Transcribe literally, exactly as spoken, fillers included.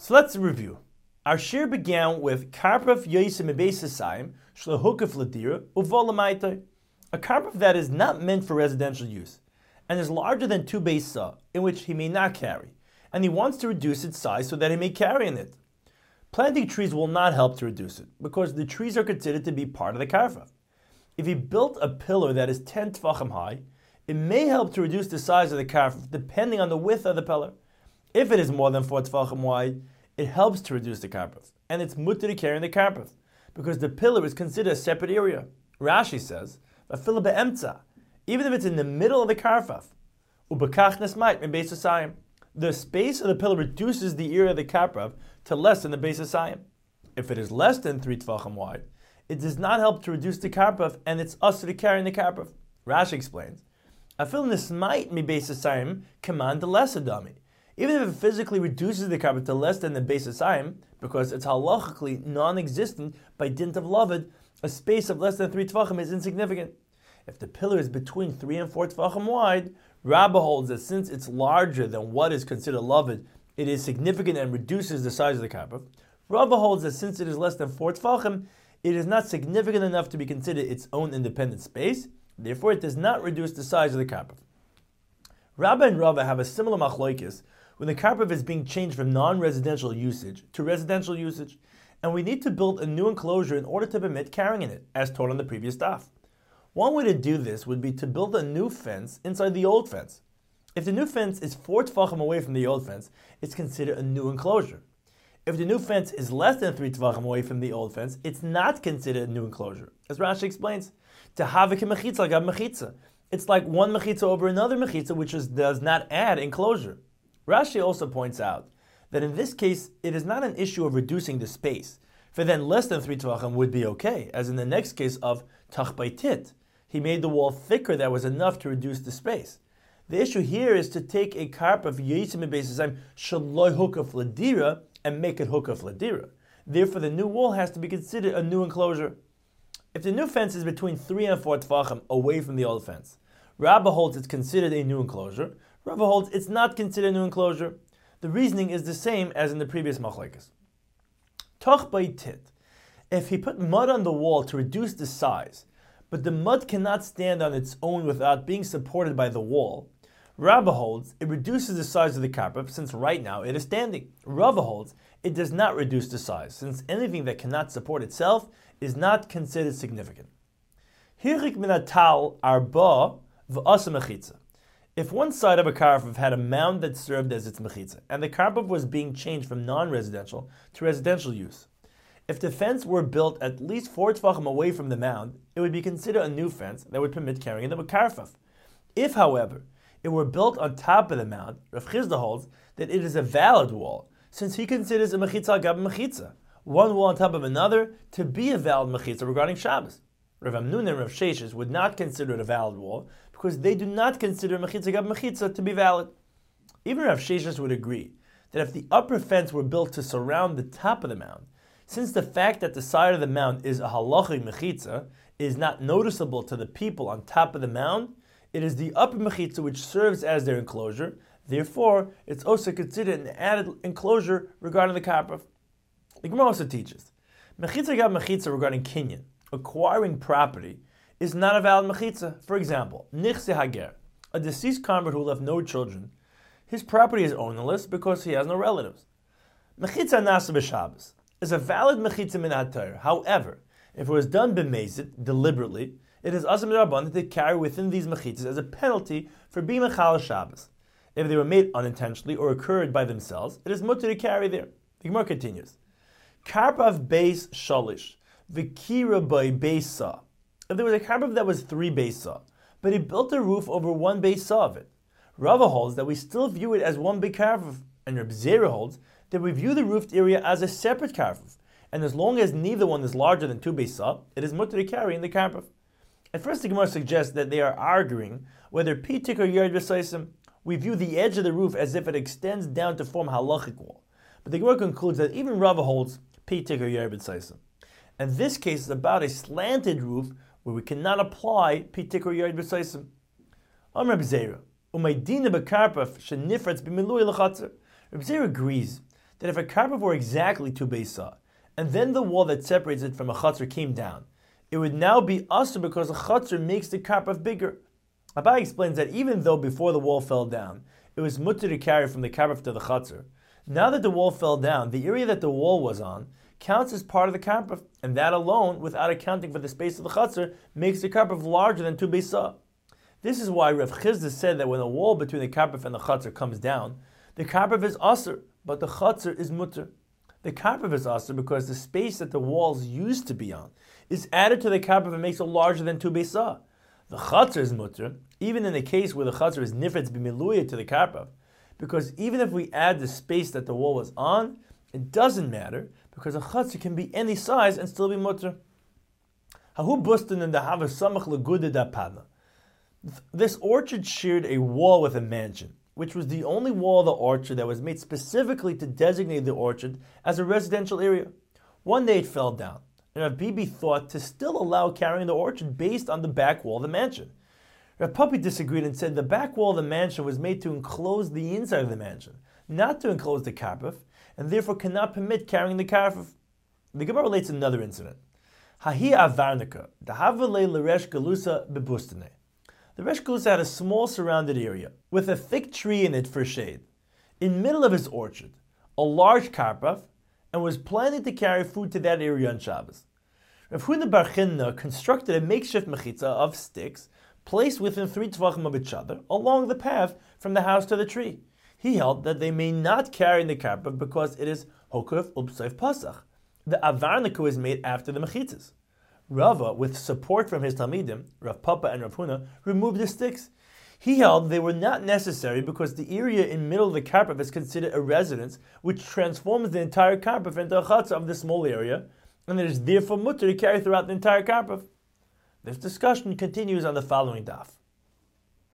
So let's review. Our shir began with karpaf yoysim ebeisasayim shlehukaf ladira uvolamaita, a karpaf that is not meant for residential use and is larger than two beisa, in which he may not carry, and he wants to reduce its size so that he may carry in it. Planting trees will not help to reduce it, because the trees are considered to be part of the karpaf. If he built a pillar that is ten tvachim high, it may help to reduce the size of the karpaf depending on the width of the pillar. If it is more than four tvachim wide, it helps to reduce the karpaf, and it's mutter to carry in the karpaf, because the pillar is considered a separate area. Rashi says, "V'afilu be'emtza," even if it's in the middle of the karpaf, ubekach nesmait min beis hasayim, the space of the pillar reduces the area of the karpaf to less than the beis hasayim. If it is less than three tvachim wide, it does not help to reduce the karpaf, and it's usher to carry in the karpaf. Rashi explains, "Afilu nesmait min beis hasayim command the less adami." Even if it physically reduces the karpaf to less than the beis hasayim, because it's halachically non-existent by dint of lavud, a space of less than three tvachim is insignificant. If the pillar is between three and four tvachim wide, Rabbah holds that since it's larger than what is considered lavud, it is significant and reduces the size of the karpaf. Rabbah holds that since it is less than four tvachim, it is not significant enough to be considered its own independent space. Therefore, it does not reduce the size of the karpaf. Rabbah and Rava have a similar machlokes when the karpaf is being changed from non-residential usage to residential usage, and we need to build a new enclosure in order to permit carrying in it, as taught on the previous daf. One way to do this would be to build a new fence inside the old fence. If the new fence is four tvachim away from the old fence, it's considered a new enclosure. If the new fence is less than three tvachim away from the old fence, it's not considered a new enclosure. As Rashi explains, to havik mechitza gab mechitza. It's like one mechitza over another mechitza, which is, does not add enclosure. Rashi also points out that in this case, it is not an issue of reducing the space, for then less than three tvachim would be okay, as in the next case of tachbaitit. He made the wall thicker that was enough to reduce the space. The issue here is to take a karpaf of yoysim ebeisasayim shaloi hukaf ladira and make it hukaf ladira. Therefore, the new wall has to be considered a new enclosure. If the new fence is between three and four tvachim away from the old fence, Rabbah holds it's considered a new enclosure. Rava holds it's not considered a new enclosure. The reasoning is the same as in the previous machlokes. Toch baitit. If he put mud on the wall to reduce the size, but the mud cannot stand on its own without being supported by the wall, Rava holds it reduces the size of the karpaf, since right now it is standing. Rava holds it does not reduce the size, since anything that cannot support itself is not considered significant. Hirik min hatal arba v'asa mechitza. If one side of a karpaf had a mound that served as its mechitza, and the karpaf was being changed from non-residential to residential use, if the fence were built at least four tvachim away from the mound, it would be considered a new fence that would permit carrying the karpaf. If, however, it were built on top of the mound, Rav Chizda holds that it is a valid wall, since he considers a mechitza gab mechitza, one wall on top of another, to be a valid mechitza regarding Shabbos. Rav Amnun and Rav Sheshes would not consider it a valid wall, because they do not consider mechitza gab mechitza to be valid. Even Rav Sheshes would agree that if the upper fence were built to surround the top of the mound, since the fact that the side of the mound is a halachic mechitza is not noticeable to the people on top of the mound, it is the upper mechitza which serves as their enclosure. Therefore, it's also considered an added enclosure regarding the karpaf. The Gemara also teaches mechitza gab mechitza regarding kinyan, acquiring property, is not a valid mechitza. For example, nichse hager, a deceased convert who left no children, his property is ownerless because he has no relatives. Mechitza nasa b'Shabbos is a valid mechitza min haTorah. However, if it was done b'mezid, deliberately, it is asur midrabanan to carry within these mechitzas as a penalty for being mechal Shabbos. If they were made unintentionally or occurred by themselves, it is mutter to carry there. The Gemara continues. Karpav beis shalish, v'kira by beis sa. If there was a karpav that was three beis sa, but he built a roof over one beis sa of it, Rava holds that we still view it as one big karpav, and Reb Zera holds that we view the roofed area as a separate karpav, and as long as neither one is larger than two beis sa, it is mutter to carry in the karpav. At first, the Gemara suggests that they are arguing whether pitik or yard b'saisim. We view the edge of the roof as if it extends down to form halachic wall. But the Gemara concludes that even Rava holds pitik or yard b'saisim. And this case is about a slanted roof where we cannot apply pitik or yard b'saisim. Am Reb Zera, umaydina b'karpaf shenifretz b'milui l'chatzer. Reb Zera agrees that if a karpov were exactly two beisa, and then the wall that separates it from a chutzner came down, it would now be asur because a chutzner makes the karpov bigger. Abai explains that even though before the wall fell down, it was mutter to carry from the karpov to the chutzner, now that the wall fell down, the area that the wall was on counts as part of the karpov, and that alone, without accounting for the space of the chutzner, makes the karpov larger than two beisa. This is why Rav Chizda said that when the wall between the karpov and the chutzner comes down, the karpov is asur, but the chutzner is mutter. The karpov is asur because the space that the walls used to be on is added to the karpov and makes it larger than two beisa. The chutzner is mutter, even in the case where the chutzner is nifetz b'miluya to the karpov, because even if we add the space that the wall was on, it doesn't matter, because a chutzner can be any size and still be mutter. Hahu bustin in the hava samach leguda da padna. This orchard shared a wall with a mansion, which was the only wall of the orchard that was made specifically to designate the orchard as a residential area. One day it fell down, and Rav Bibi thought to still allow carrying the orchard based on the back wall of the mansion. Rav Papi disagreed and said the back wall of the mansion was made to enclose the inside of the mansion, not to enclose the karpov, and therefore cannot permit carrying the karpov. The Gemara relates another incident. Hahi avarnika, dahavale l'resh galusa bebustane. The Resh Galusa had a small surrounded area with a thick tree in it for shade. In middle of his orchard, a large karpov, and was planning to carry food to that area on Shabbos. Rav Huna bar Chinna constructed a makeshift mechitza of sticks placed within three tvachim of each other along the path from the house to the tree. He held that they may not carry the karpov because it is hokuf ubseif pasach. The avarniku is made after the mechitzas. Rava, with support from his talmidim, Rav Papa and Rav Huna, removed the sticks. He held they were not necessary because the area in middle of the karpov is considered a residence, which transforms the entire karpov into a chatzah of the small area, and it is therefore mutter to carry throughout the entire karpov. This discussion continues on the following daf.